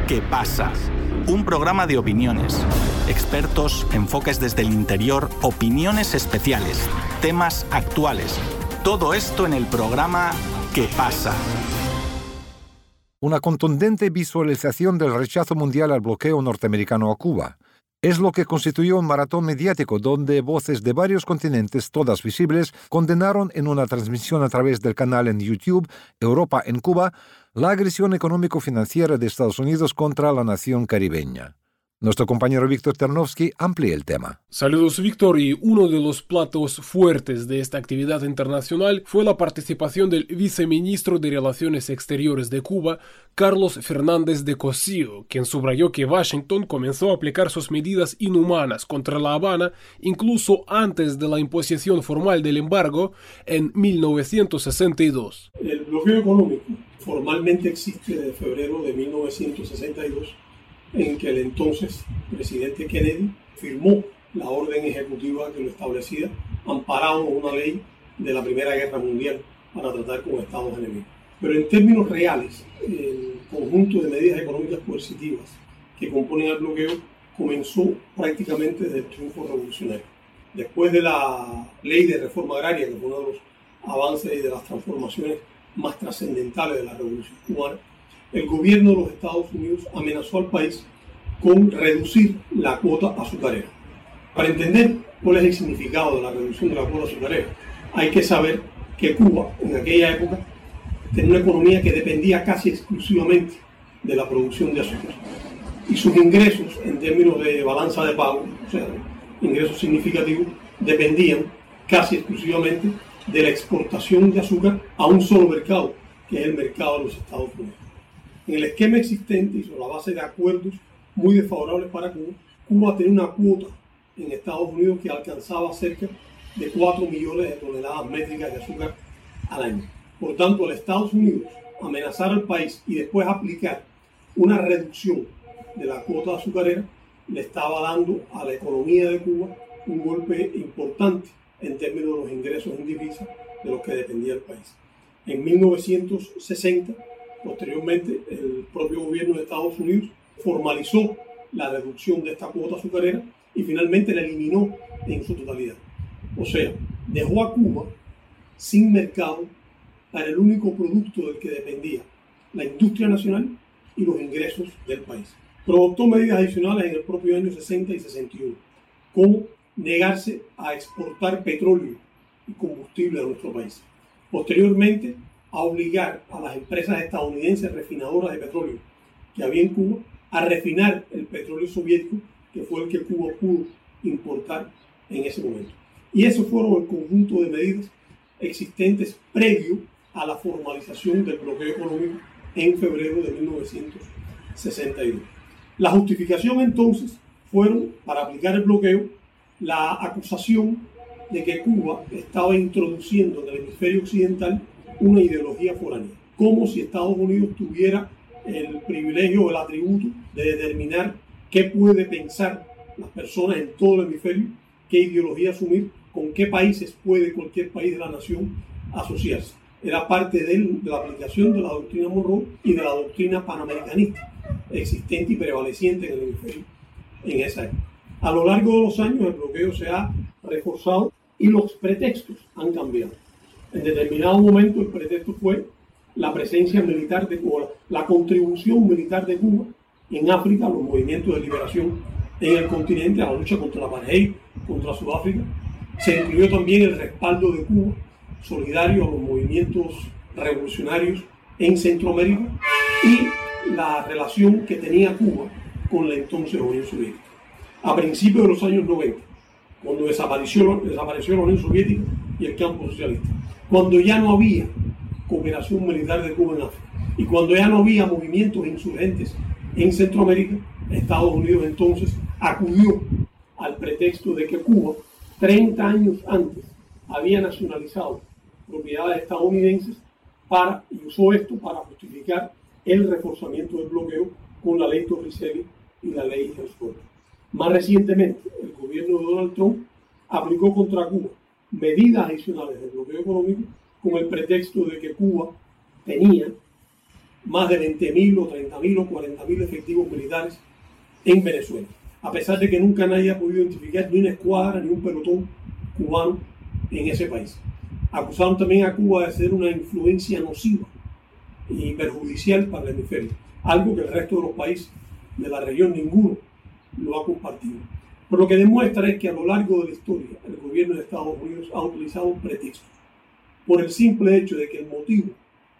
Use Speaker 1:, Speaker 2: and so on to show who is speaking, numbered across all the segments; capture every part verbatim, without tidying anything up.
Speaker 1: ¿Qué pasa? Un programa de opiniones, expertos, enfoques desde el interior, opiniones especiales, temas actuales. Todo esto en el programa ¿Qué pasa?
Speaker 2: Una contundente visualización del rechazo mundial al bloqueo norteamericano a Cuba. Es lo que constituyó un maratón mediático donde voces de varios continentes, todas visibles, condenaron en una transmisión a través del canal en YouTube Europa en Cuba la agresión económico-financiera de Estados Unidos contra la nación caribeña. Nuestro compañero Víctor Ternovsky amplía el tema.
Speaker 3: Saludos, Víctor, y uno de los platos fuertes de esta actividad internacional fue la participación del viceministro de Relaciones Exteriores de Cuba, Carlos Fernández de Cosío, quien subrayó que Washington comenzó a aplicar sus medidas inhumanas contra La Habana incluso antes de la imposición formal del embargo en mil novecientos sesenta y dos.
Speaker 4: El bloqueo económico formalmente existe desde febrero de mil novecientos sesenta y dos, en que el entonces presidente Kennedy firmó la orden ejecutiva que lo establecía, amparado en una ley de la Primera Guerra Mundial para tratar con estados enemigos. Pero en términos reales, el conjunto de medidas económicas coercitivas que componen el bloqueo comenzó prácticamente desde el triunfo revolucionario. Después de la ley de reforma agraria, que fue uno de los avances y de las transformaciones más trascendentales de la Revolución Cubana, el gobierno de los Estados Unidos amenazó al país con reducir la cuota azucarera. Para entender cuál es el significado de la reducción de la cuota azucarera, hay que saber que Cuba, en aquella época, tenía una economía que dependía casi exclusivamente de la producción de azúcar. Y sus ingresos, en términos de balanza de pago, o sea, ingresos significativos, dependían casi exclusivamente de la exportación de azúcar a un solo mercado, que es el mercado de los Estados Unidos. En el esquema existente y sobre la base de acuerdos muy desfavorables para Cuba, Cuba tenía una cuota en Estados Unidos que alcanzaba cerca de cuatro millones de toneladas métricas de azúcar al año. Por tanto, al Estados Unidos amenazar al país y después aplicar una reducción de la cuota azucarera le estaba dando a la economía de Cuba un golpe importante en términos de los ingresos en divisas de los que dependía el país. En mil novecientos sesenta, posteriormente, el propio gobierno de Estados Unidos formalizó la reducción de esta cuota azucarera y finalmente la eliminó en su totalidad. O sea, dejó a Cuba sin mercado para el único producto del que dependía la industria nacional y los ingresos del país. Provocó medidas adicionales en el propio año sesenta y sesenta y uno, como negarse a exportar petróleo y combustible a nuestro país. Posteriormente, a obligar a las empresas estadounidenses refinadoras de petróleo que había en Cuba a refinar el petróleo soviético, que fue el que Cuba pudo importar en ese momento. Y esos fueron el conjunto de medidas existentes previo a la formalización del bloqueo económico en febrero de mil novecientos sesenta y dos. La justificación entonces fueron, para aplicar el bloqueo, la acusación de que Cuba estaba introduciendo en el hemisferio occidental una ideología foránea, como si Estados Unidos tuviera el privilegio o el atributo de determinar qué puede pensar las personas en todo el hemisferio, qué ideología asumir, con qué países puede cualquier país de la nación asociarse. Era parte de, de la aplicación de la doctrina Monroe y de la doctrina panamericanista existente y prevaleciente en el hemisferio en esa época. A lo largo de los años el bloqueo se ha reforzado y los pretextos han cambiado. En determinado momento el pretexto fue la presencia militar de Cuba, la contribución militar de Cuba en África a los movimientos de liberación en el continente, a la lucha contra la apartheid, contra Sudáfrica. Se incluyó también el respaldo de Cuba, solidario a los movimientos revolucionarios en Centroamérica, y la relación que tenía Cuba con la entonces Unión Soviética. A principios de los años noventa, cuando desapareció, desapareció la Unión Soviética y el campo socialista, cuando ya no había cooperación militar de Cuba en África y cuando ya no había movimientos insurgentes en Centroamérica, Estados Unidos entonces acudió al pretexto de que Cuba, treinta años antes, había nacionalizado propiedades estadounidenses para, y usó esto para justificar el reforzamiento del bloqueo con la ley Torricelli y la ley Helms-Burton. Más recientemente, el gobierno de Donald Trump aplicó contra Cuba medidas adicionales de bloqueo económico con el pretexto de que Cuba tenía más de veinte mil o treinta mil o cuarenta mil efectivos militares en Venezuela, a pesar de que nunca nadie ha podido identificar ni una escuadra ni un pelotón cubano en ese país. Acusaron también a Cuba de ser una influencia nociva y perjudicial para el hemisferio, algo que el resto de los países de la región ninguno lo ha compartido. Pero lo que demuestra es que a lo largo de la historia el gobierno de Estados Unidos ha utilizado pretextos por el simple hecho de que el motivo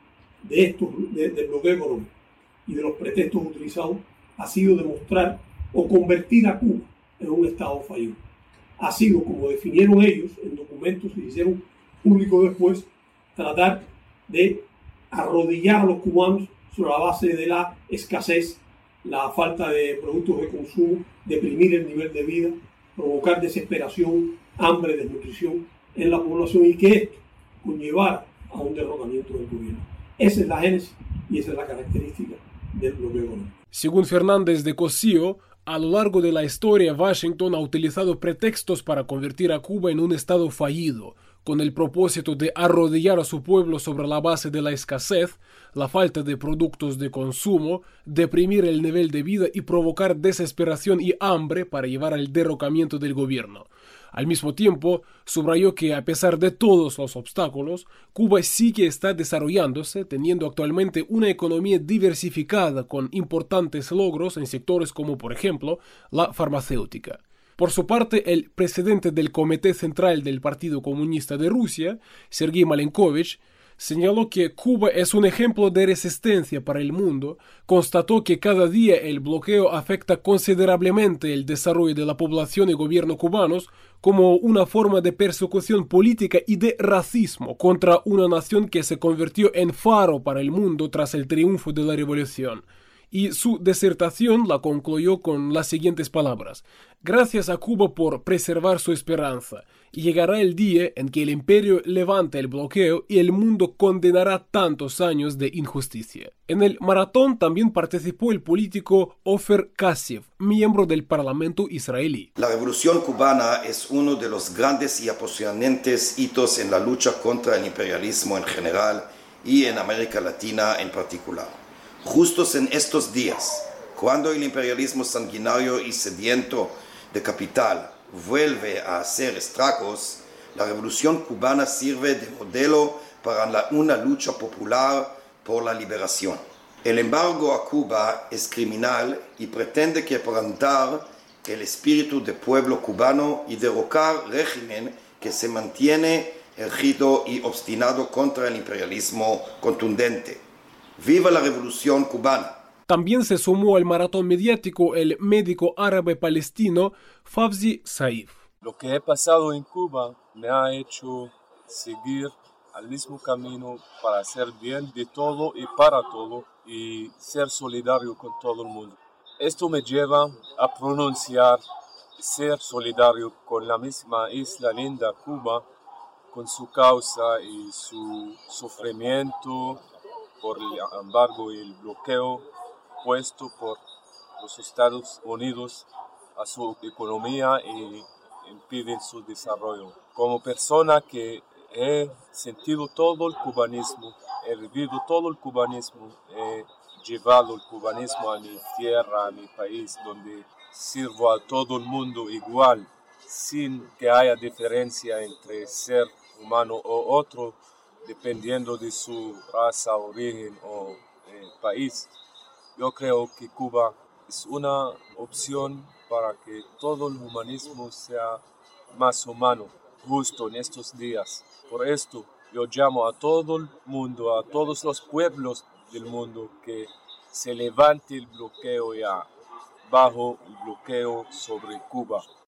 Speaker 4: de estos, de, del bloqueo económico y de los pretextos utilizados ha sido demostrar o convertir a Cuba en un estado fallido. Ha sido, como definieron ellos en documentos que hicieron público después, tratar de arrodillar a los cubanos sobre la base de la escasez, la falta de productos de consumo, deprimir el nivel de vida, provocar desesperación, hambre, desnutrición en la población y que esto conllevara a un derrocamiento del gobierno. Esa es la génesis y esa es la característica del bloqueo económico.
Speaker 3: Según Fernández de Cosío, a lo largo de la historia Washington ha utilizado pretextos para convertir a Cuba en un estado fallido, con el propósito de arrodillar a su pueblo sobre la base de la escasez, la falta de productos de consumo, deprimir el nivel de vida y provocar desesperación y hambre para llevar al derrocamiento del gobierno. Al mismo tiempo, subrayó que a pesar de todos los obstáculos, Cuba sí que está desarrollándose, teniendo actualmente una economía diversificada con importantes logros en sectores como, por ejemplo, la farmacéutica. Por su parte, el presidente del Comité Central del Partido Comunista de Rusia, Sergei Malenkovich, señaló que Cuba es un ejemplo de resistencia para el mundo, constató que cada día el bloqueo afecta considerablemente el desarrollo de la población y gobierno cubanos como una forma de persecución política y de racismo contra una nación que se convirtió en faro para el mundo tras el triunfo de la revolución. Y su disertación la concluyó con las siguientes palabras: gracias a Cuba por preservar su esperanza, y llegará el día en que el imperio levante el bloqueo y el mundo condenará tantos años de injusticia. En el maratón también participó el político Ofer Kasiev, miembro del Parlamento israelí.
Speaker 5: La revolución cubana es uno de los grandes y apasionantes hitos en la lucha contra el imperialismo en general y en América Latina en particular. Justos en estos días, cuando el imperialismo sanguinario y sediento de capital vuelve a hacer estragos, la revolución cubana sirve de modelo para la, una lucha popular por la liberación. El embargo a Cuba es criminal y pretende quebrantar el espíritu del pueblo cubano y derrocar régimen que se mantiene erguido y obstinado contra el imperialismo contundente. ¡Viva la revolución cubana!
Speaker 3: También se sumó al maratón mediático el médico árabe palestino Fawzi Saif.
Speaker 6: Lo que he pasado en Cuba me ha hecho seguir al mismo camino para hacer bien de todo y para todo y ser solidario con todo el mundo. Esto me lleva a pronunciar ser solidario con la misma isla linda Cuba, con su causa y su sufrimiento por el embargo y el bloqueo puesto por los Estados Unidos a su economía y impiden su desarrollo. Como persona que he sentido todo el cubanismo, he vivido todo el cubanismo, he llevado el cubanismo a mi tierra, a mi país, donde sirvo a todo el mundo igual, sin que haya diferencia entre ser humano o otro, dependiendo de su raza, origen o eh, país. Yo creo que Cuba es una opción para que todo el humanismo sea más humano, justo en estos días. Por esto yo llamo a todo el mundo, a todos los pueblos del mundo, que se levante el bloqueo ya, bajo el bloqueo sobre Cuba.